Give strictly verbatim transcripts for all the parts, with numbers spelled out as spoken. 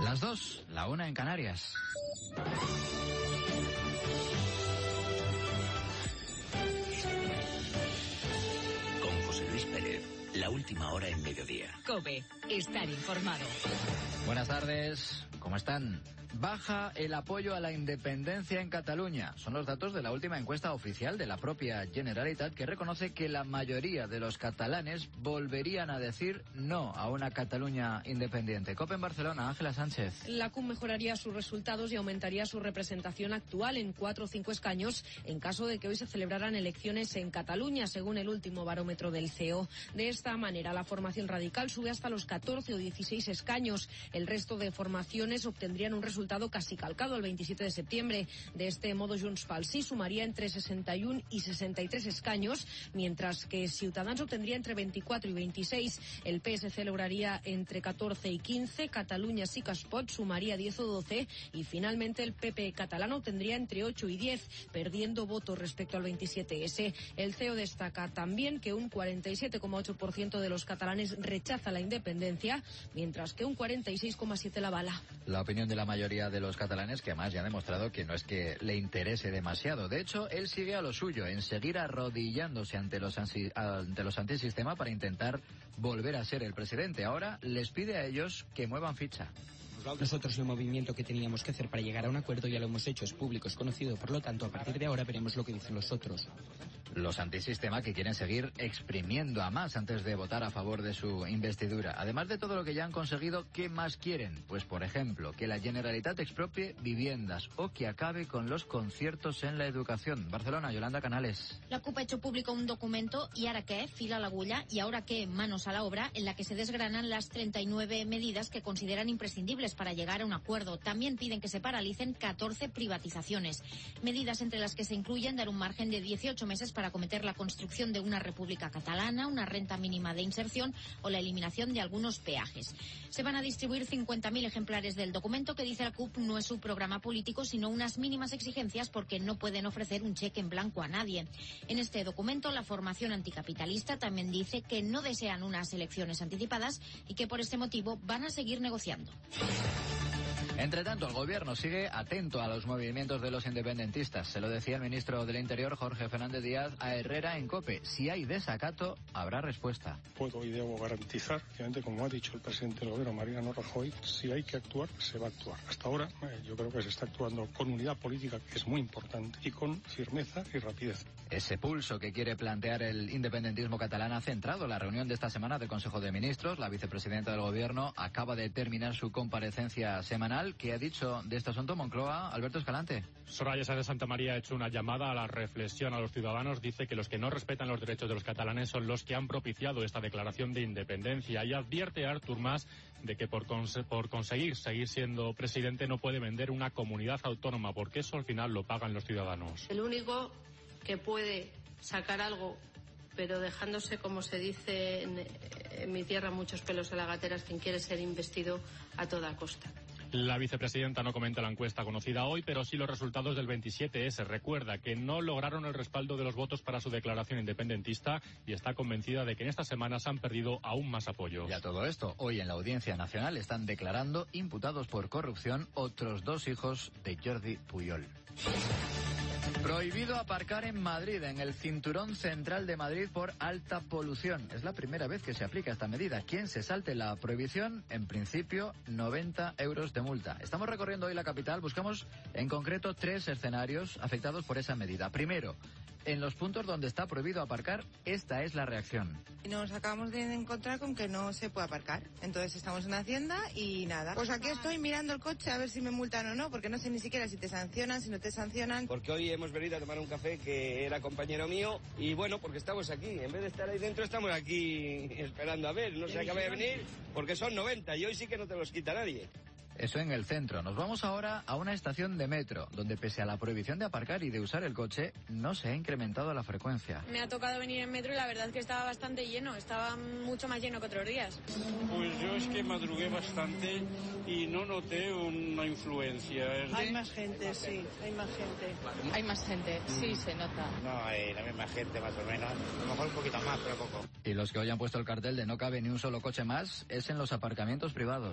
Las dos, la una en Canarias. Con José Luis Pérez, la última hora en mediodía. COPE, estar informado. Buenas tardes, ¿cómo están? Baja el apoyo a la independencia en Cataluña. Son los datos de la última encuesta oficial de la propia Generalitat, que reconoce que la mayoría de los catalanes volverían a decir no a una Cataluña independiente. COPE en Barcelona, Ángela Sánchez. La C U M mejoraría sus resultados y aumentaría su representación actual en cuatro o cinco escaños en caso de que hoy se celebraran elecciones en Cataluña, según el último barómetro del C E O. De esta manera, la formación radical sube hasta los catorce o dieciséis escaños. El resto de formaciones obtendrían un resultado casi calcado el veintisiete de septiembre. De este modo, Junts pel Sí sumaría entre sesenta y uno y sesenta y tres escaños, mientras que Ciutadans obtendría entre veinticuatro y veintiséis. El P S C lograría entre catorce y quince, Catalunya Sí que es pot sumaría diez o doce y finalmente el P P catalán obtendría entre ocho y diez, perdiendo votos respecto al veintisiete ese. El C E O destaca también que un cuarenta y siete coma ocho por ciento de los catalanes rechaza la independencia, mientras que un cuarenta y seis coma siete por ciento la avala. La opinión de la mayoría de los catalanes, que además ya ha demostrado que no es que le interese demasiado. De hecho, él sigue a lo suyo, en seguir arrodillándose ante los, ansi, ante los antisistema para intentar volver a ser el presidente. Ahora les pide a ellos que muevan ficha. Nosotros el movimiento que teníamos que hacer para llegar a un acuerdo ya lo hemos hecho, es público, es conocido, por lo tanto, a partir de ahora veremos lo que dicen los otros. Los antisistema que quieren seguir exprimiendo a más antes de votar a favor de su investidura. Además de todo lo que ya han conseguido, ¿qué más quieren? Pues, por ejemplo, que la Generalitat expropie viviendas o que acabe con los conciertos en la educación. Barcelona, Yolanda Canales. La CUP ha hecho público un documento, ¿y ahora qué? Fila a la agulla, ¿y ahora qué? Manos a la obra, en la que se desgranan las treinta y nueve medidas que consideran imprescindibles para llegar a un acuerdo. También piden que se paralicen catorce privatizaciones. Medidas entre las que se incluyen dar un margen de dieciocho meses para acometer la construcción de una república catalana, una renta mínima de inserción o la eliminación de algunos peajes. Se van a distribuir cincuenta mil ejemplares del documento, que dice la CUP no es su programa político, sino unas mínimas exigencias porque no pueden ofrecer un cheque en blanco a nadie. En este documento, la formación anticapitalista también dice que no desean unas elecciones anticipadas y que por este motivo van a seguir negociando. Entre tanto, el gobierno sigue atento a los movimientos de los independentistas. Se lo decía el ministro del Interior, Jorge Fernández Díaz, a Herrera en COPE. Si hay desacato, habrá respuesta. Puedo y debo garantizar, obviamente, como ha dicho el presidente del gobierno, Mariano Rajoy, si hay que actuar, se va a actuar. Hasta ahora, eh, yo creo que se está actuando con unidad política, que es muy importante, y con firmeza y rapidez. Ese pulso que quiere plantear el independentismo catalán ha centrado la reunión de esta semana del Consejo de Ministros. La vicepresidenta del gobierno acaba de terminar su comparecencia semanal. ¿Qué ha dicho de este asunto Moncloa? Alberto Escalante. Soraya Sáenz de Santa María ha hecho una llamada a la reflexión a los ciudadanos. Dice que los que no respetan los derechos de los catalanes son los que han propiciado esta declaración de independencia, y advierte a Artur Mas de que por, cons- por conseguir seguir siendo presidente no puede vender una comunidad autónoma, porque eso al final lo pagan los ciudadanos. El único que puede sacar algo, pero dejándose, como se dice en, en mi tierra, muchos pelos en la gatera, es quien quiere ser investido a toda costa. La vicepresidenta no comenta la encuesta conocida hoy, pero sí los resultados del veintisiete ese. Recuerda que no lograron el respaldo de los votos para su declaración independentista y está convencida de que en estas semanas han perdido aún más apoyos. Y a todo esto, hoy en la Audiencia Nacional están declarando imputados por corrupción otros dos hijos de Jordi Puyol. Prohibido aparcar en Madrid, en el cinturón central de Madrid, por alta polución. Es la primera vez que se aplica esta medida. Quien se salte la prohibición, en principio, noventa euros de multa. Estamos recorriendo hoy la capital. Buscamos, en concreto, tres escenarios afectados por esa medida. Primero, en los puntos donde está prohibido aparcar, esta es la reacción. Nos acabamos de encontrar con que no se puede aparcar. Entonces estamos en Hacienda y nada. Pues aquí estoy mirando el coche a ver si me multan o no, porque no sé ni siquiera si te sancionan, si no te sancionan. Porque hoy hemos venido a tomar un café que era compañero mío y bueno, porque estamos aquí. En vez de estar ahí dentro, estamos aquí esperando a ver. No sé a qué vaya a venir, porque son noventa y hoy sí que no te los quita nadie. Eso en el centro. Nos vamos ahora a una estación de metro, donde pese a la prohibición de aparcar y de usar el coche, no se ha incrementado la frecuencia. Me ha tocado venir en metro y la verdad es que estaba bastante lleno, estaba mucho más lleno que otros días. Pues yo es que madrugué bastante y no noté una influencia. Hay más gente, sí, hay más gente. Hay más gente, sí, se nota. No, hay la misma gente más o menos, a lo mejor un poquito más, pero poco. Y los que hoy han puesto el cartel de no cabe ni un solo coche más, es en los aparcamientos privados.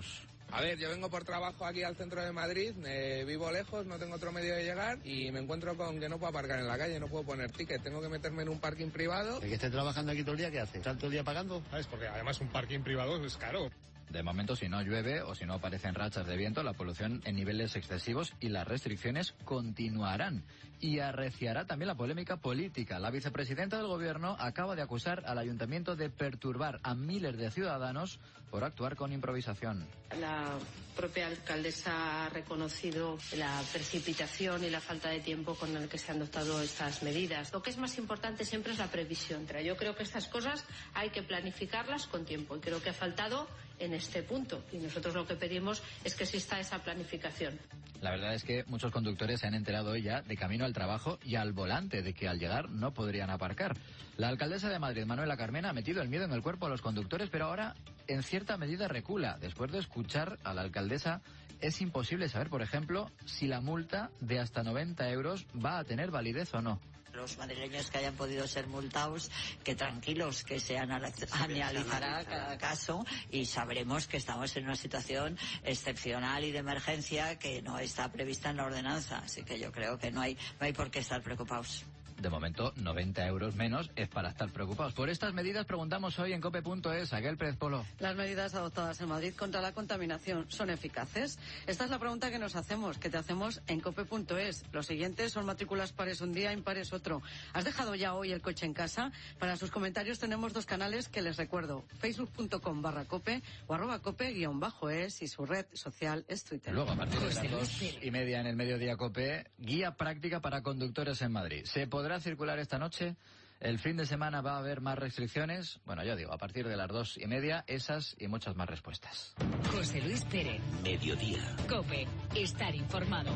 A ver, yo vengo por trabajo aquí al centro de Madrid, me vivo lejos, no tengo otro medio de llegar y me encuentro con que no puedo aparcar en la calle, no puedo poner ticket, tengo que meterme en un parking privado. El que esté trabajando aquí todo el día, ¿qué hace? ¿Está todo el día pagando? ¿Sabes? Porque además un parking privado es caro. De momento, si no llueve o si no aparecen rachas de viento, la polución en niveles excesivos y las restricciones continuarán. Y arreciará también la polémica política. La vicepresidenta del Gobierno acaba de acusar al Ayuntamiento de perturbar a miles de ciudadanos por actuar con improvisación. La propia alcaldesa ha reconocido la precipitación y la falta de tiempo con el que se han adoptado estas medidas. Lo que es más importante siempre es la previsión. Yo creo que estas cosas hay que planificarlas con tiempo y creo que ha faltado en este punto. Y nosotros lo que pedimos es que exista esa planificación. La verdad es que muchos conductores se han enterado hoy ya de camino al trabajo y al volante de que al llegar no podrían aparcar. La alcaldesa de Madrid, Manuela Carmena, ha metido el miedo en el cuerpo a los conductores, pero ahora en cierta medida recula. Después de escuchar a la alcaldesa, es imposible saber, por ejemplo, si la multa de hasta noventa euros va a tener validez o no. Los madrileños que hayan podido ser multados, que tranquilos, que se analizará cada caso y sabremos que estamos en una situación excepcional y de emergencia que no está prevista en la ordenanza. Así que yo creo que no hay, no hay por qué estar preocupados. De momento, noventa euros menos es para estar preocupados. Por estas medidas preguntamos hoy en cope punto es, Aguel Pérez Polo. Las medidas adoptadas en Madrid contra la contaminación son eficaces. Esta es la pregunta que nos hacemos, que te hacemos en cope punto es. Los siguientes son matrículas pares un día, impares otro. ¿Has dejado ya hoy el coche en casa? Para sus comentarios tenemos dos canales que les recuerdo. facebook punto com barra cope o arroba cope guión bajo es y su red social es Twitter. Luego, a partir de las dos y media en el Mediodía Cope, guía práctica para conductores en Madrid. ¿Se podrá circular esta noche? ¿El fin de semana va a haber más restricciones? Bueno, yo digo, a partir de las dos y media, esas y muchas más respuestas. José Luis Pérez. Mediodía. Cope. Estar informado.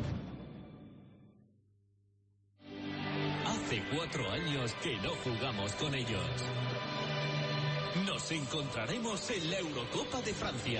Hace cuatro años que no jugamos con ellos. Nos encontraremos en la Eurocopa de Francia.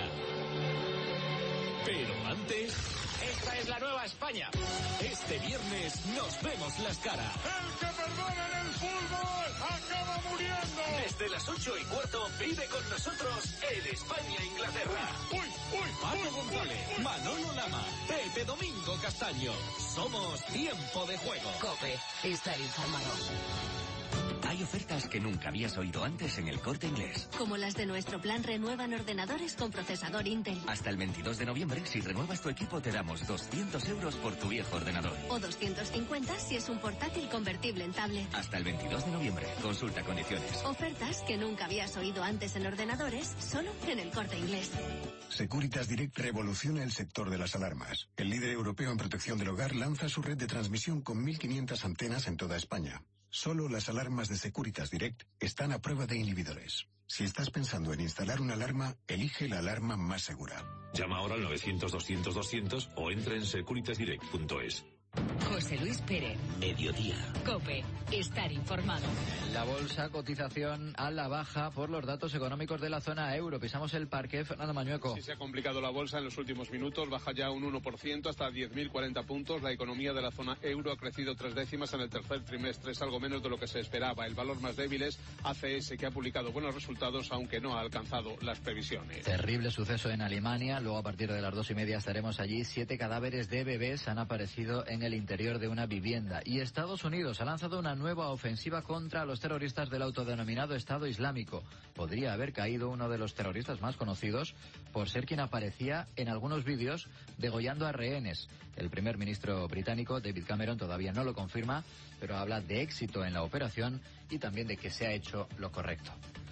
Pero antes... Esta es la nueva España. Este viernes nos vemos las caras. El que perdona en el fútbol acaba muriendo. Desde las ocho y cuarto vive con nosotros el España-Inglaterra. Uy, uy, Paco uy, González, uy, uy. Manolo Lama, Pepe Domingo Castaño. Somos Tiempo de Juego. Cope. Estar informado. Hay ofertas que nunca habías oído antes en El Corte Inglés. Como las de nuestro plan Renuevan ordenadores con procesador Intel. Hasta el veintidós de noviembre, si renuevas tu equipo, te damos doscientos euros por tu viejo ordenador. O doscientos cincuenta si es un portátil convertible en tablet. Hasta el veintidós de noviembre. Consulta condiciones. Ofertas que nunca habías oído antes en ordenadores, solo en El Corte Inglés. Securitas Direct revoluciona el sector de las alarmas. El líder europeo en protección del hogar lanza su red de transmisión con mil quinientas antenas en toda España. Solo las alarmas de Securitas Direct están a prueba de inhibidores. Si estás pensando en instalar una alarma, elige la alarma más segura. Llama ahora al novecientos doscientos doscientos o entra en securitas direct punto es. José Luis Pérez. Mediodía. Cope. Estar informado. La bolsa, cotización a la baja por los datos económicos de la zona euro. Pisamos el parque. Fernando Mañueco. Sí, se ha complicado la bolsa en los últimos minutos. Baja ya un uno por ciento hasta diez mil cuarenta puntos. La economía de la zona euro ha crecido tres décimas en el tercer trimestre. Es algo menos de lo que se esperaba. El valor más débil es A C S, que ha publicado buenos resultados, aunque no ha alcanzado las previsiones. Terrible suceso en Alemania. Luego, a partir de las dos y media, estaremos allí. Siete cadáveres de bebés han aparecido en el interior de una vivienda. Y Estados Unidos ha lanzado una nueva ofensiva contra los terroristas del autodenominado Estado Islámico. Podría haber caído uno de los terroristas más conocidos por ser quien aparecía en algunos vídeos degollando a rehenes. El primer ministro británico, David Cameron, todavía no lo confirma, pero habla de éxito en la operación y también de que se ha hecho lo correcto.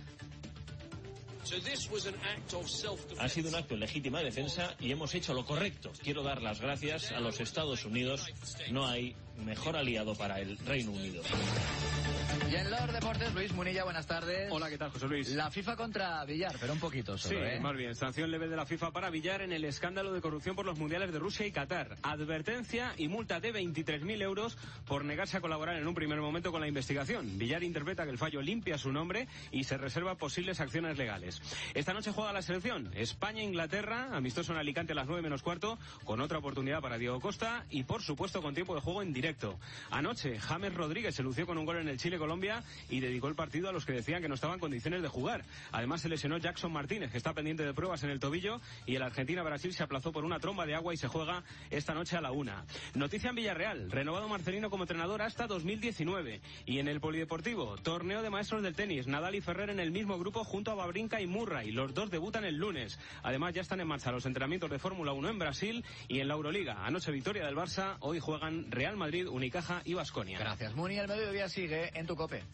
Ha sido un acto de legítima defensa y hemos hecho lo correcto. Quiero dar las gracias a los Estados Unidos. No hay mejor aliado para el Reino Unido. Y en los deportes, Luis Munilla, buenas tardes. Hola, ¿qué tal, José Luis? La FIFA contra Villar, pero un poquito solo, Sí, ¿eh? más bien, sanción leve de la FIFA para Villar en el escándalo de corrupción por los mundiales de Rusia y Qatar. Advertencia y multa de veintitrés mil euros por negarse a colaborar en un primer momento con la investigación. Villar interpreta que el fallo limpia su nombre y se reserva posibles acciones legales. Esta noche juega la selección España-Inglaterra, amistoso en Alicante a las nueve menos cuarto, con otra oportunidad para Diego Costa y, por supuesto, con tiempo de juego en directo. Anoche, James Rodríguez se lució con un gol en el Chile Colombia y dedicó el partido a los que decían que no estaban en condiciones de jugar. Además se lesionó Jackson Martínez, que está pendiente de pruebas en el tobillo, y el Argentina-Brasil se aplazó por una tromba de agua y se juega esta noche a la una. Noticia en Villarreal, renovado Marcelino como entrenador hasta dos mil diecinueve. Y en el Polideportivo, torneo de maestros del tenis, Nadal y Ferrer en el mismo grupo junto a Wawrinka y Murray. Los dos debutan el lunes. Además ya están en marcha los entrenamientos de Fórmula uno en Brasil y en la Euroliga. Anoche victoria del Barça, hoy juegan Real Madrid, Unicaja y Baskonia. Gracias, Muni. El mediodía sigue en tu COPE.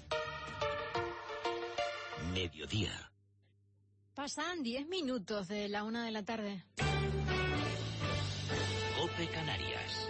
Mediodía. Pasan diez minutos de la una de la tarde. COPE Canarias.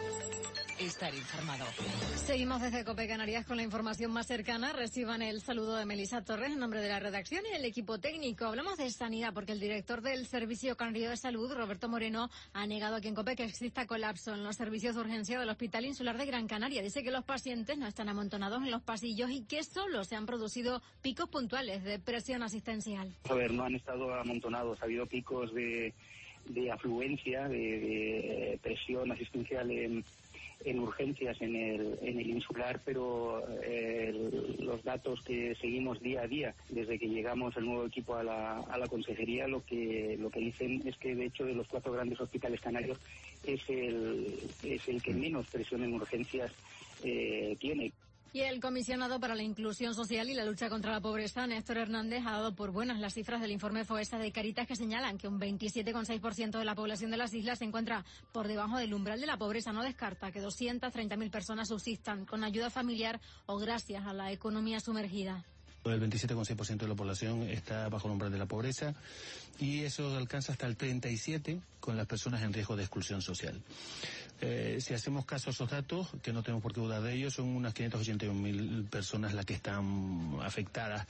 Estar informado. Seguimos desde COPE Canarias con la información más cercana. Reciban el saludo de Melissa Torres en nombre de la redacción y el equipo técnico. Hablamos de sanidad porque el director del Servicio Canario de Salud, Roberto Moreno, ha negado aquí en COPE que exista colapso en los servicios de urgencia del Hospital Insular de Gran Canaria. Dice que los pacientes no están amontonados en los pasillos y que solo se han producido picos puntuales de presión asistencial. A ver, no han estado amontonados. Ha habido picos de, de afluencia, de, de presión asistencial en en urgencias en el, en el insular, pero eh, el, los datos que seguimos día a día desde que llegamos el nuevo equipo a la, a la consejería, lo que lo que dicen es que de hecho de los cuatro grandes hospitales canarios es el, es el que menos presión en urgencias eh, tiene. Y el comisionado para la Inclusión Social y la Lucha contra la Pobreza, Néstor Hernández, ha dado por buenas las cifras del informe FOESA de Caritas que señalan que un veintisiete coma seis por ciento de la población de las islas se encuentra por debajo del umbral de la pobreza. No descarta que doscientas treinta mil personas subsistan con ayuda familiar o gracias a la economía sumergida. El veintisiete coma seis por ciento de la población está bajo el umbral de la pobreza y eso alcanza hasta el treinta y siete por ciento con las personas en riesgo de exclusión social. Eh, si hacemos caso a esos datos, que no tenemos por qué dudar de ellos, son unas quinientas ochenta y un mil personas las que están afectadas.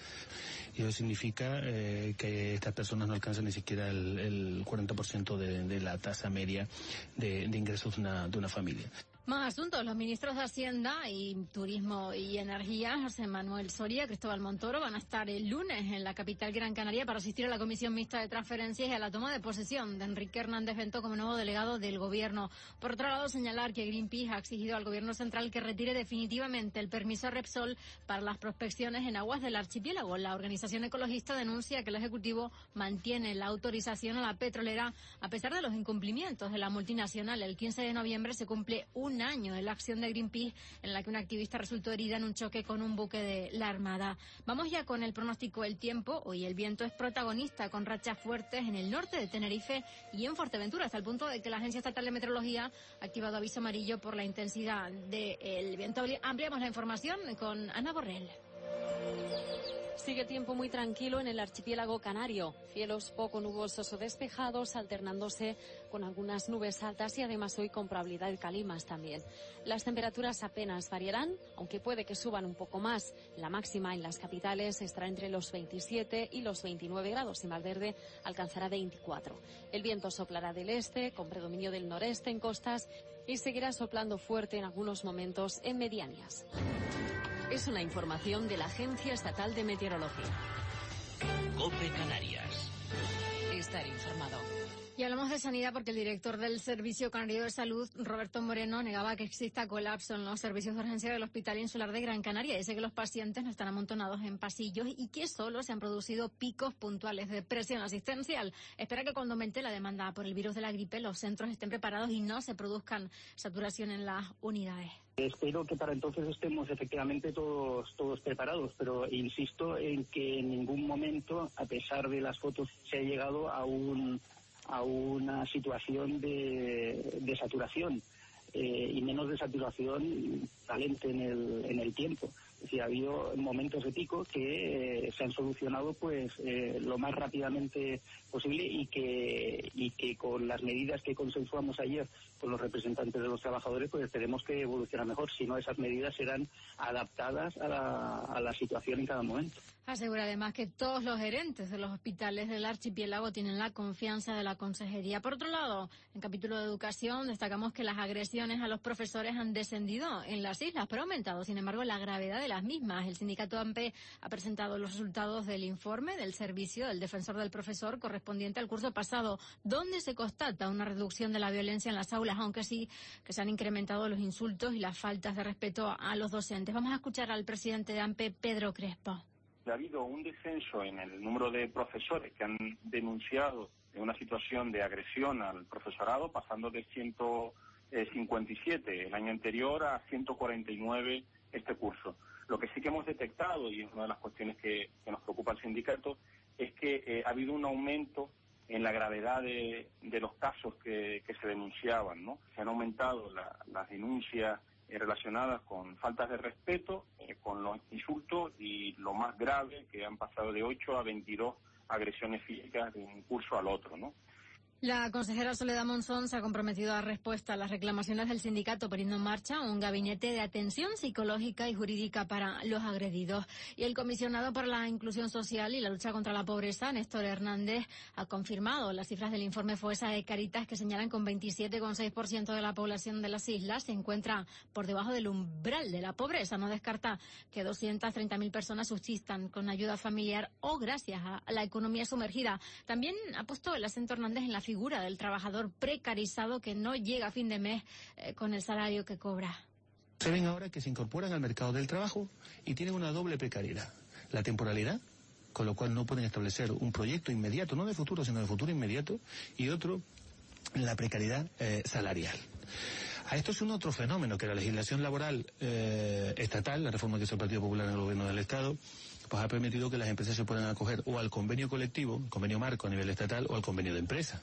Y eso significa eh, que estas personas no alcanzan ni siquiera el, el cuarenta por ciento de, de la tasa media de, de ingresos de una, de una familia. Más asuntos. Los ministros de Hacienda y Turismo y Energía, José Manuel Soria y Cristóbal Montoro, van a estar el lunes en la capital Gran Canaria para asistir a la Comisión Mixta de Transferencias y a la toma de posesión de Enrique Hernández Bento como nuevo delegado del Gobierno. Por otro lado, señalar que Greenpeace ha exigido al Gobierno central que retire definitivamente el permiso a Repsol para las prospecciones en aguas del archipiélago. La organización ecologista denuncia que el Ejecutivo mantiene la autorización a la petrolera a pesar de los incumplimientos de la multinacional. El quince de noviembre se cumple un año de la acción de Greenpeace en la que una activista resultó herida en un choque con un buque de la Armada. Vamos ya con el pronóstico del tiempo. Hoy el viento es protagonista con rachas fuertes en el norte de Tenerife y en Fuerteventura, hasta el punto de que la Agencia Estatal de Meteorología ha activado aviso amarillo por la intensidad del viento. Ampliamos la información con Ana Borrell. Sigue tiempo muy tranquilo en el archipiélago canario. Cielos poco nubosos o despejados, alternándose con algunas nubes altas y además hoy con probabilidad de calimas también. Las temperaturas apenas variarán, aunque puede que suban un poco más. La máxima en las capitales estará entre los veintisiete y los veintinueve grados y Valverde alcanzará veinticuatro. El viento soplará del este, con predominio del noreste en costas y seguirá soplando fuerte en algunos momentos en medianías. Es una información de la Agencia Estatal de Meteorología. COPE Canarias. Estar informado. Y hablamos de sanidad porque el director del Servicio Canario de Salud, Roberto Moreno, negaba que exista colapso en los servicios de urgencia del Hospital Insular de Gran Canaria. Dice que los pacientes no están amontonados en pasillos y que solo se han producido picos puntuales de presión asistencial. Espera que cuando aumente la demanda por el virus de la gripe, los centros estén preparados y no se produzcan saturación en las unidades. Espero que para entonces estemos efectivamente todos todos preparados, pero insisto en que en ningún momento, a pesar de las fotos, se ha llegado a un a una situación de, de saturación eh, y menos de saturación talente en el en el tiempo. Es decir, ha habido momentos de pico que eh, se han solucionado pues eh, lo más rápidamente posible y que y que con las medidas que consensuamos ayer con los representantes de los trabajadores pues esperemos que evolucione mejor. Si no, esas medidas serán adaptadas a la, a la situación en cada momento. Asegura además que todos los gerentes de los hospitales del archipiélago tienen la confianza de la consejería. Por otro lado, en capítulo de educación destacamos que las agresiones a los profesores han descendido en las islas, pero ha aumentado, sin embargo, la gravedad de las mismas. El sindicato AMPE ha presentado los resultados del informe del servicio del defensor del profesor correspondiente al curso pasado, donde se constata una reducción de la violencia en las aulas, aunque sí que se han incrementado los insultos y las faltas de respeto a los docentes. Vamos a escuchar al presidente de AMPE, Pedro Crespo. Ha habido un descenso en el número de profesores que han denunciado una situación de agresión al profesorado, pasando de ciento cincuenta y siete el año anterior a ciento cuarenta y nueve este curso. Lo que sí que hemos detectado, y es una de las cuestiones que, que nos preocupa al sindicato, es que eh, ha habido un aumento en la gravedad de, de los casos que, que se denunciaban, ¿no? Se han aumentado la, las denuncias relacionadas con faltas de respeto, eh, con los insultos y lo más grave, que han pasado de ocho a veintidós agresiones físicas de un curso al otro, ¿no? La consejera Soledad Monzón se ha comprometido a dar respuesta a las reclamaciones del sindicato, poniendo en marcha un gabinete de atención psicológica y jurídica para los agredidos. Y el comisionado para la inclusión social y la lucha contra la pobreza, Néstor Hernández, ha confirmado las cifras del informe FOESA de Cáritas, que señalan que un veintisiete coma seis por ciento de la población de las islas se encuentra por debajo del umbral de la pobreza. No descarta que doscientas treinta mil personas subsistan con ayuda familiar o gracias a la economía sumergida. También ha puesto el acento Hernández en la figura del trabajador precarizado que no llega a fin de mes eh, con el salario que cobra. Se ven ahora que se incorporan al mercado del trabajo y tienen una doble precariedad. La temporalidad, con lo cual no pueden establecer un proyecto inmediato, no de futuro, sino de futuro inmediato, y otro, la precariedad eh, salarial. A esto es un otro fenómeno que la legislación laboral eh, estatal, la reforma que hizo el Partido Popular en el gobierno del Estado, pues ha permitido que las empresas se puedan acoger o al convenio colectivo, convenio marco a nivel estatal, o al convenio de empresa.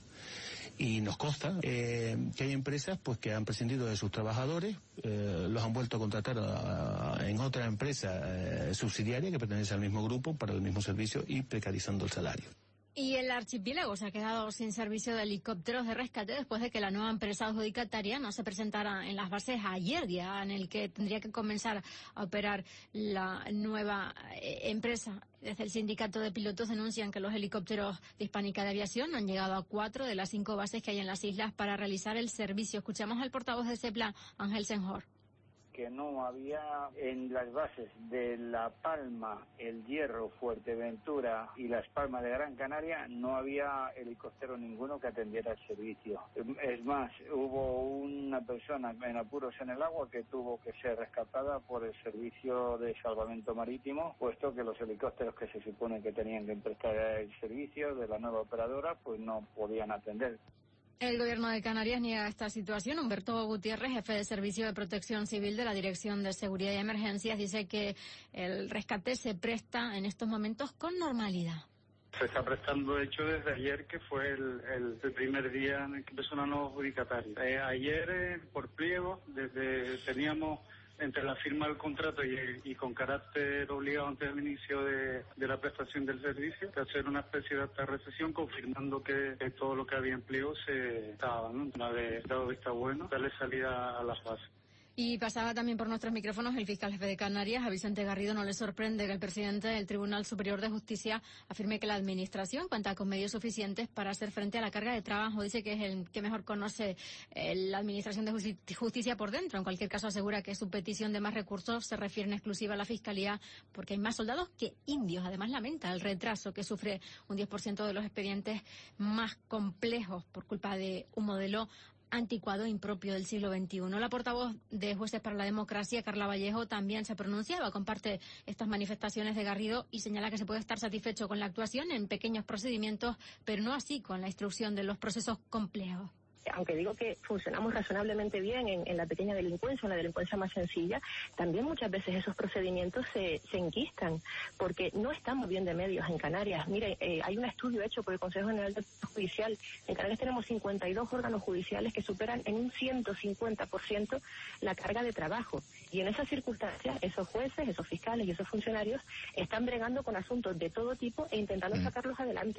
Y nos consta eh, que hay empresas pues que han prescindido de sus trabajadores, eh, los han vuelto a contratar a, a, en otra empresa eh, subsidiaria que pertenece al mismo grupo para el mismo servicio y precarizando el salario. Y el archipiélago se ha quedado sin servicio de helicópteros de rescate después de que la nueva empresa adjudicataria no se presentara en las bases ayer, día en el que tendría que comenzar a operar la nueva eh, empresa. Desde el sindicato de pilotos denuncian que los helicópteros de Hispánica de Aviación no han llegado a cuatro de las cinco bases que hay en las islas para realizar el servicio. Escuchamos al portavoz de CEPLA, Ángel Senjor. Que no había en las bases de La Palma, El Hierro, Fuerteventura y Las Palmas de Gran Canaria, no había helicóptero ninguno que atendiera el servicio. Es más, hubo una persona en apuros en el agua que tuvo que ser rescatada por el servicio de salvamento marítimo, puesto que los helicópteros que se supone que tenían que prestar el servicio de la nueva operadora, pues no podían atender. El gobierno de Canarias niega esta situación. Humberto Gutiérrez, jefe de Servicio de Protección Civil de la Dirección de Seguridad y Emergencias, dice que el rescate se presta en estos momentos con normalidad. Se está prestando, de hecho, desde ayer, que fue el, el, el primer día en el que empezó una nueva adjudicataria. Eh, ayer, eh, por pliego, desde teníamos entre la firma del contrato y, y con carácter obligado antes del inicio de, de la prestación del servicio, de hacer una especie de acta de recesión confirmando que, que todo lo que había en pliego se estaba, ¿no? Una vez dado visto bueno, darle salida a las bases. Y pasaba también por nuestros micrófonos el fiscal jefe de Canarias. A Vicente Garrido no le sorprende que el presidente del Tribunal Superior de Justicia afirme que la administración cuenta con medios suficientes para hacer frente a la carga de trabajo. Dice que es el que mejor conoce eh, la administración de justicia por dentro. En cualquier caso, asegura que su petición de más recursos se refiere en exclusiva a la Fiscalía porque hay más soldados que indios. Además, lamenta el retraso que sufre un diez por ciento de los expedientes más complejos por culpa de un modelo anticuado e impropio del siglo veintiuno. La portavoz de Jueces para la Democracia, Carla Vallejo, también se pronunciaba, comparte estas manifestaciones de Garrido y señala que se puede estar satisfecho con la actuación en pequeños procedimientos, pero no así con la instrucción de los procesos complejos. Aunque digo que funcionamos razonablemente bien en, en la pequeña delincuencia, en la delincuencia más sencilla, también muchas veces esos procedimientos se, se enquistan, porque no estamos bien de medios en Canarias. Mire, eh, hay un estudio hecho por el Consejo General del Poder Judicial. En Canarias tenemos cincuenta y dos órganos judiciales que superan en un ciento cincuenta por ciento la carga de trabajo. Y en esas circunstancias, esos jueces, esos fiscales y esos funcionarios están bregando con asuntos de todo tipo e intentando sacarlos adelante.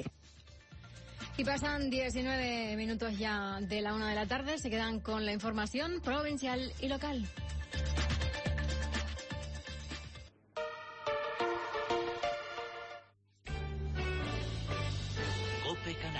Y pasan diecinueve minutos ya de la una de la tarde. Se quedan con la información provincial y local.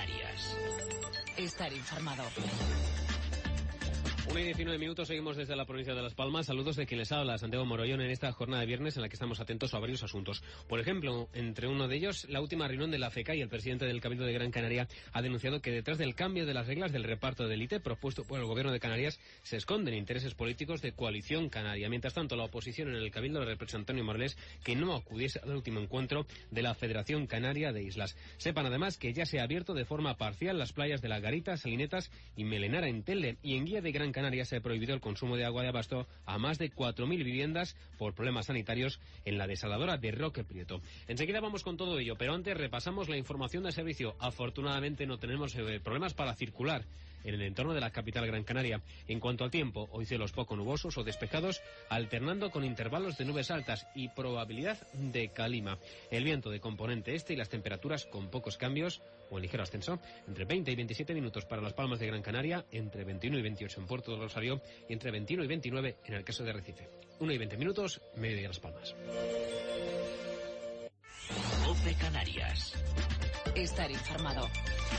Canarias. Estar informado. Una y diecinueve minutos, seguimos desde la provincia de Las Palmas. Saludos de quien les habla, Santiago Morollón, en esta jornada de viernes en la que estamos atentos a varios asuntos. Por ejemplo, entre uno de ellos, la última reunión de la FECAI. El presidente del Cabildo de Gran Canaria ha denunciado que detrás del cambio de las reglas del reparto del I T E propuesto por el gobierno de Canarias se esconden intereses políticos de Coalición Canaria. Mientras tanto, la oposición en el Cabildo le reprocha a Antonio Morales que no acudiese al último encuentro de la Federación Canaria de Islas. Sepan además que ya se ha abierto de forma parcial las playas de La Garita, Salinetas y Melenara en Telde, y en Guía de Gran Canaria se ha prohibido el consumo de agua de abasto a más de cuatro mil viviendas por problemas sanitarios en la desaladora de Roque Prieto. Enseguida vamos con todo ello, pero antes repasamos la información de servicio. Afortunadamente no tenemos eh, problemas para circular en el entorno de la capital Gran Canaria. En cuanto al tiempo, hoy cielos poco nubosos o despejados, alternando con intervalos de nubes altas y probabilidad de calima. El viento de componente este y las temperaturas con pocos cambios o en ligero ascenso, entre veinte y veintisiete minutos para Las Palmas de Gran Canaria, entre veintiuno y veintiocho en Puerto del Rosario y entre veintiuno y veintinueve en el caso de Recife. una y veinte minutos, mediodía de Las Palmas. OCE Canarias. Estar informado.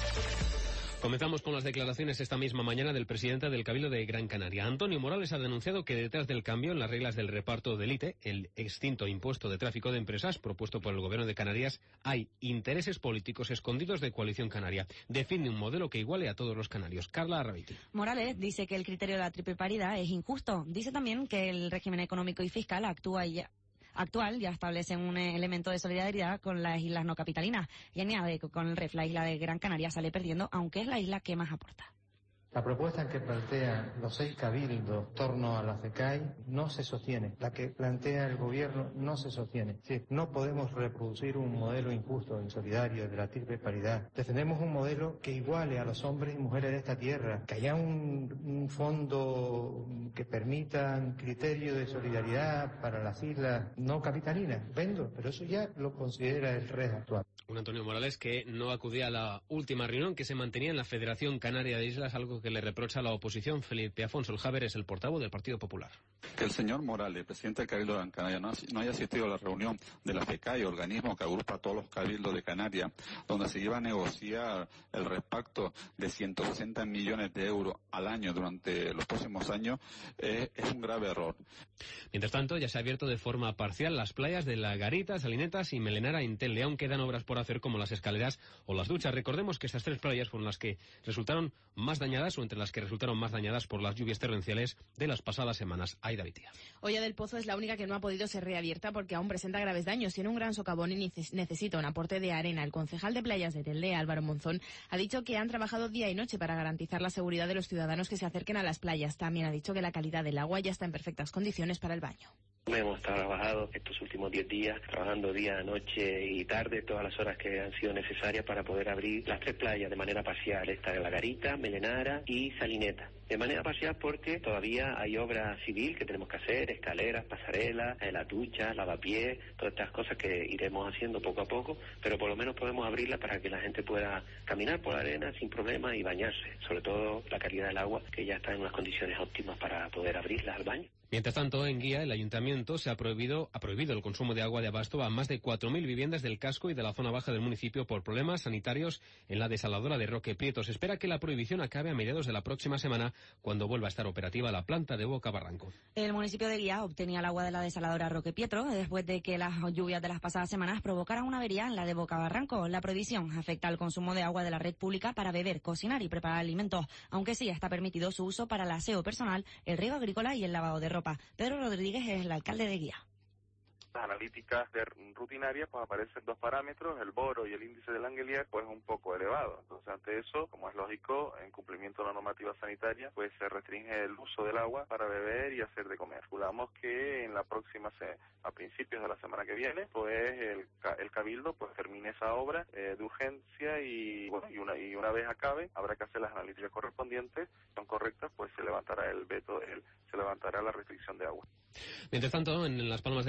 Comenzamos con las declaraciones esta misma mañana del presidente del Cabildo de Gran Canaria. Antonio Morales ha denunciado que detrás del cambio en las reglas del reparto del I T E, el extinto impuesto de tráfico de empresas propuesto por el gobierno de Canarias, hay intereses políticos escondidos de Coalición Canaria. Defiende un modelo que iguale a todos los canarios. Carla Arrabiti. Morales dice que el criterio de la triple paridad es injusto. Dice también que el régimen económico y fiscal actúa ya actual ya establece un elemento de solidaridad con las islas no capitalinas y añade que con el R E F la isla de Gran Canaria sale perdiendo, aunque es la isla que más aporta. La propuesta que plantean los seis cabildos en torno a la FECAI no se sostiene. La que plantea el gobierno no se sostiene. Sí, no podemos reproducir un modelo injusto, insolidario de la triple paridad. Defendemos un modelo que iguale a los hombres y mujeres de esta tierra, que haya un, un fondo que permita criterio de solidaridad para las islas no capitalinas. Vendo, pero eso ya lo considera el R E F actual. Un Antonio Morales que no acudía a la última reunión que se mantenía en la Federación Canaria de Islas, algo que le reprocha a la oposición. Felipe Afonso El Javer es el portavoz del Partido Popular. Que el señor Morales, presidente del Cabildo de Gran Canaria, no, no haya asistido a la reunión de la FECAI, organismo que agrupa a todos los cabildos de Canarias, donde se iba a negociar el reparto de ciento sesenta millones de euros al año durante los próximos años, eh, es un grave error. Mientras tanto, ya se ha abierto de forma parcial las playas de La Garita, Salinetas y Melenara en Telde. Aún quedan obras por hacer como las escaleras o las duchas. Recordemos que estas tres playas fueron las que resultaron más dañadas o entre las que resultaron más dañadas por las lluvias torrenciales de las pasadas semanas. Aida Vitia. Olla del Pozo es la única que no ha podido ser reabierta porque aún presenta graves daños. Tiene un gran socavón y necesita un aporte de arena. El concejal de playas de Telde, Álvaro Monzón, ha dicho que han trabajado día y noche para garantizar la seguridad de los ciudadanos que se acerquen a las playas. También ha dicho que la calidad del agua ya está en perfectas condiciones para el baño. Hemos trabajado estos últimos diez días, trabajando día, noche y tarde, todas las horas que han sido necesarias para poder abrir las tres playas de manera parcial. Esta de La Garita, Melenara y Salineta. De manera parcial porque todavía hay obra civil que tenemos que hacer, escaleras, pasarelas, las duchas, lavapiés, todas estas cosas que iremos haciendo poco a poco, pero por lo menos podemos abrirla para que la gente pueda caminar por la arena sin problema y bañarse. Sobre todo la calidad del agua, que ya está en unas condiciones óptimas para poder abrirla al baño. Mientras tanto, en Guía, el ayuntamiento se ha prohibido, ha prohibido el consumo de agua de abasto a más de cuatro mil viviendas del casco y de la zona baja del municipio por problemas sanitarios en la desaladora de Roque Prieto. Se espera que la prohibición acabe a mediados de la próxima semana, cuando vuelva a estar operativa la planta de Boca Barranco. El municipio de Guía obtenía el agua de la desaladora Roque Prieto después de que las lluvias de las pasadas semanas provocaran una avería en la de Boca Barranco. La prohibición afecta al consumo de agua de la red pública para beber, cocinar y preparar alimentos, aunque sí está permitido su uso para el aseo personal, el riego agrícola y el lavado de ropa. Pedro Rodríguez es el alcalde de Guía. Las analíticas de rutinarias, pues aparecen dos parámetros, el boro y el índice de Langelier, pues un poco elevado. Entonces, ante eso, como es lógico, en cumplimiento de la normativa sanitaria, pues se restringe el uso del agua para beber y hacer de comer. Calculamos que en la próxima, a principios de la semana que viene, pues el, el Cabildo pues termine esa obra eh, de urgencia y, bueno, y una, y una vez acabe, habrá que hacer las analíticas correspondientes, son correctas, pues se levantará el veto, el, se levantará la restricción de agua. Mientras tanto, en Las Palmas de Gran Canaria,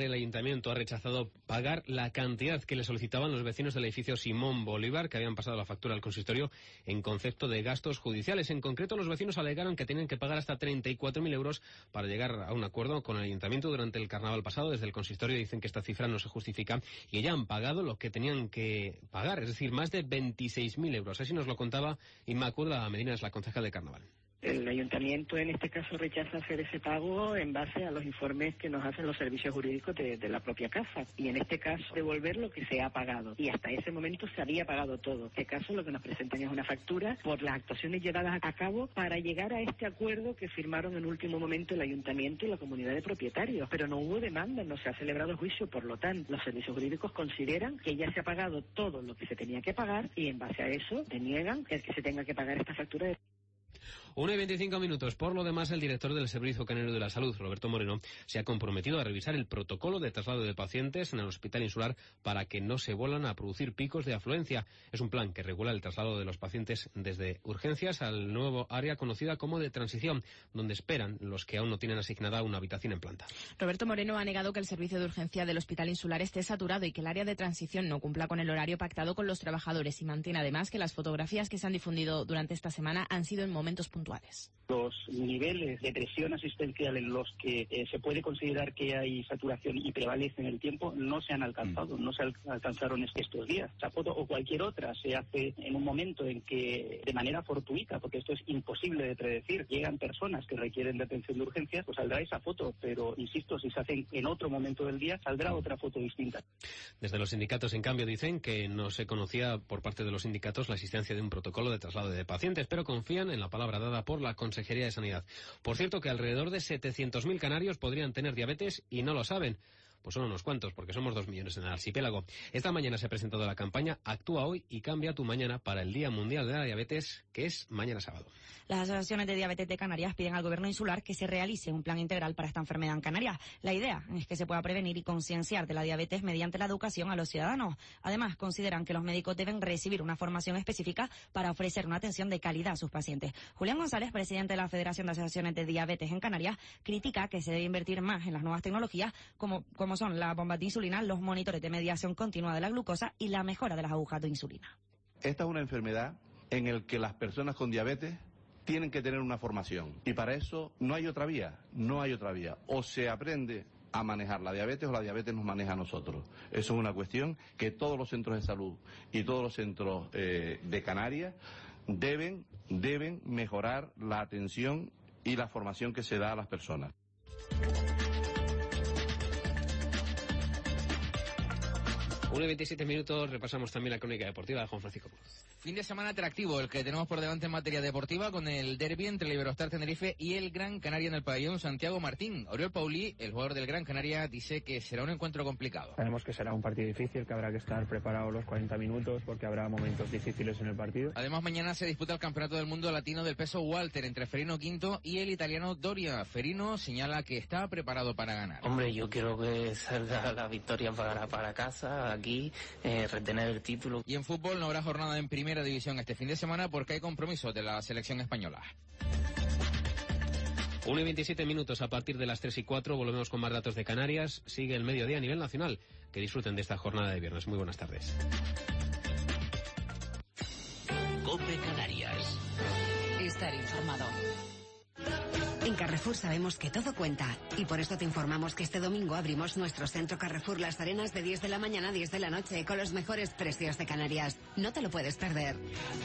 el ayuntamiento ha rechazado pagar la cantidad que le solicitaban los vecinos del edificio Simón Bolívar, que habían pasado la factura al consistorio en concepto de gastos judiciales. En concreto, los vecinos alegaron que tenían que pagar hasta treinta y cuatro mil euros para llegar a un acuerdo con el ayuntamiento durante el carnaval pasado. Desde el consistorio dicen que esta cifra no se justifica y ya han pagado lo que tenían que pagar, es decir, más de veintiséis mil euros. Así nos lo contaba Inmaculada Medina, es la concejal de carnaval. El ayuntamiento en este caso rechaza hacer ese pago en base a los informes que nos hacen los servicios jurídicos de, de la propia casa, y en este caso devolver lo que se ha pagado, y hasta ese momento se había pagado todo. En este caso lo que nos presentan es una factura por las actuaciones llevadas a cabo para llegar a este acuerdo que firmaron en último momento el ayuntamiento y la comunidad de propietarios, pero no hubo demanda, no se ha celebrado el juicio, por lo tanto los servicios jurídicos consideran que ya se ha pagado todo lo que se tenía que pagar y en base a eso deniegan que el que se tenga que pagar esta factura de... una y veinticinco minutos. Por lo demás, el director del Servicio Canario de la Salud, Roberto Moreno, se ha comprometido a revisar el protocolo de traslado de pacientes en el Hospital Insular para que no se vuelvan a producir picos de afluencia. Es un plan que regula el traslado de los pacientes desde urgencias al nuevo área conocida como de transición, donde esperan los que aún no tienen asignada una habitación en planta. Roberto Moreno ha negado que el servicio de urgencia del Hospital Insular esté saturado y que el área de transición no cumpla con el horario pactado con los trabajadores, y mantiene además que las fotografías que se han difundido durante esta semana han sido en momentos puntuales. Los niveles de presión asistencial en los que eh, se puede considerar que hay saturación y prevalece en el tiempo no se han alcanzado, mm. no se al alcanzaron estos días. Esta foto o cualquier otra se hace en un momento en que, de manera fortuita, porque esto es imposible de predecir, llegan personas que requieren de atención de urgencias, pues saldrá esa foto, pero insisto, si se hacen en otro momento del día, saldrá otra foto distinta. Desde los sindicatos, en cambio, dicen que no se conocía por parte de los sindicatos la existencia de un protocolo de traslado de pacientes, pero confían en la palabra dada por la Consejería de Sanidad. Por cierto, que alrededor de setecientos mil canarios podrían tener diabetes y no lo saben. Pues son unos cuantos, porque somos dos millones en el archipiélago. Esta mañana se ha presentado la campaña Actúa Hoy y Cambia tu Mañana para el Día Mundial de la Diabetes, que es mañana sábado. Las asociaciones de diabetes de Canarias piden al Gobierno insular que se realice un plan integral para esta enfermedad en Canarias. La idea es que se pueda prevenir y concienciar de la diabetes mediante la educación a los ciudadanos. Además, consideran que los médicos deben recibir una formación específica para ofrecer una atención de calidad a sus pacientes. Julián González, presidente de la Federación de Asociaciones de Diabetes en Canarias, critica que se debe invertir más en las nuevas tecnologías como, como son la bomba de insulina, los monitores de mediación continua de la glucosa y la mejora de las agujas de insulina. Esta es una enfermedad en la que las personas con diabetes tienen que tener una formación, y para eso no hay otra vía, no hay otra vía. O se aprende a manejar la diabetes o la diabetes nos maneja a nosotros. Eso es una cuestión que todos los centros de salud y todos los centros eh, de Canarias deben, deben mejorar la atención y la formación que se da a las personas. una y veintisiete minutos, repasamos también la crónica deportiva de Juan Francisco Cruz. Fin de semana atractivo el que tenemos por delante en materia deportiva, con el derbi entre el Iberostar Tenerife y el Gran Canaria en el pabellón Santiago Martín. Oriol Paulí, el jugador del Gran Canaria, dice que será un encuentro complicado. Sabemos que será un partido difícil, que habrá que estar preparado los cuarenta minutos porque habrá momentos difíciles en el partido. Además, mañana se disputa el Campeonato del Mundo Latino del peso Walter entre Ferino Quinto y el italiano Doria. Ferino señala que está preparado para ganar. Hombre, yo quiero que salga la victoria para, para casa, aquí, eh, retener el título. Y en fútbol no habrá jornada en Primera División este fin de semana porque hay compromisos de la selección española. una y veintisiete minutos, a partir de las tres y cuatro volvemos con más datos de Canarias. Sigue el mediodía a nivel nacional. Que disfruten de esta jornada de viernes. Muy buenas tardes. COPE Canarias. Estar informado. En Carrefour sabemos que todo cuenta y por esto te informamos que este domingo abrimos nuestro centro Carrefour Las Arenas de diez de la mañana a diez de la noche con los mejores precios de Canarias. No te lo puedes perder.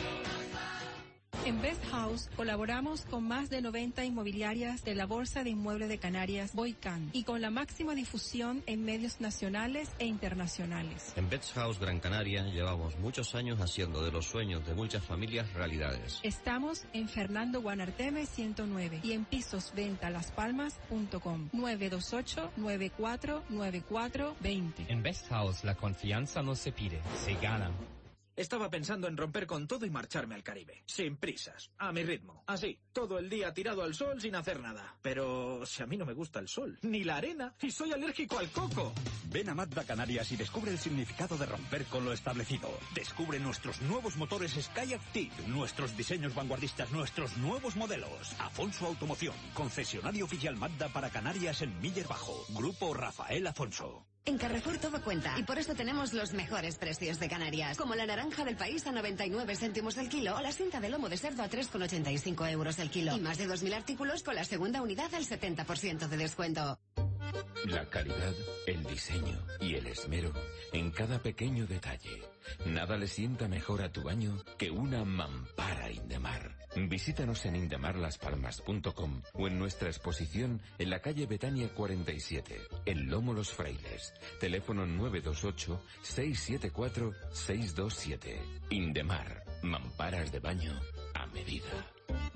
En Best House colaboramos con más de noventa inmobiliarias de la Bolsa de Inmuebles de Canarias, Boicán, y con la máxima difusión en medios nacionales e internacionales. En Best House Gran Canaria llevamos muchos años haciendo de los sueños de muchas familias realidades. Estamos en Fernando Guanarteme ciento nueve y en pisos venta las palmas punto com. nueve dos ocho, nueve cuatro nueve cuatro, dos cero. En Best House la confianza no se pide, se gana. Estaba pensando en romper con todo y marcharme al Caribe. Sin prisas, a mi ritmo. Así, todo el día tirado al sol sin hacer nada. Pero si a mí no me gusta el sol, ni la arena, y soy alérgico al coco. Ven a Mazda Canarias y descubre el significado de romper con lo establecido. Descubre nuestros nuevos motores Skyactiv, nuestros diseños vanguardistas, nuestros nuevos modelos. Afonso Automoción, concesionario oficial Mazda para Canarias en Miller Bajo. Grupo Rafael Afonso. En Carrefour todo cuenta y por eso tenemos los mejores precios de Canarias, como la naranja del país a noventa y nueve céntimos el kilo o la cinta de lomo de cerdo a tres con ochenta y cinco euros el kilo. Y más de dos mil artículos con la segunda unidad al setenta por ciento de descuento. La calidad, el diseño y el esmero en cada pequeño detalle. Nada le sienta mejor a tu baño que una mampara Indemar. Visítanos en indemarlaspalmas punto com o en nuestra exposición en la calle Betania cuarenta y siete, en Lomo Los Frailes. Teléfono nueve dos ocho, seis siete cuatro, seis dos siete. Indemar, mamparas de baño a medida.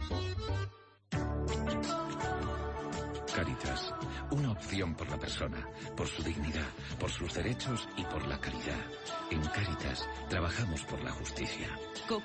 Cáritas, una opción por la persona, por su dignidad, por sus derechos y por la calidad. En Cáritas trabajamos por la justicia.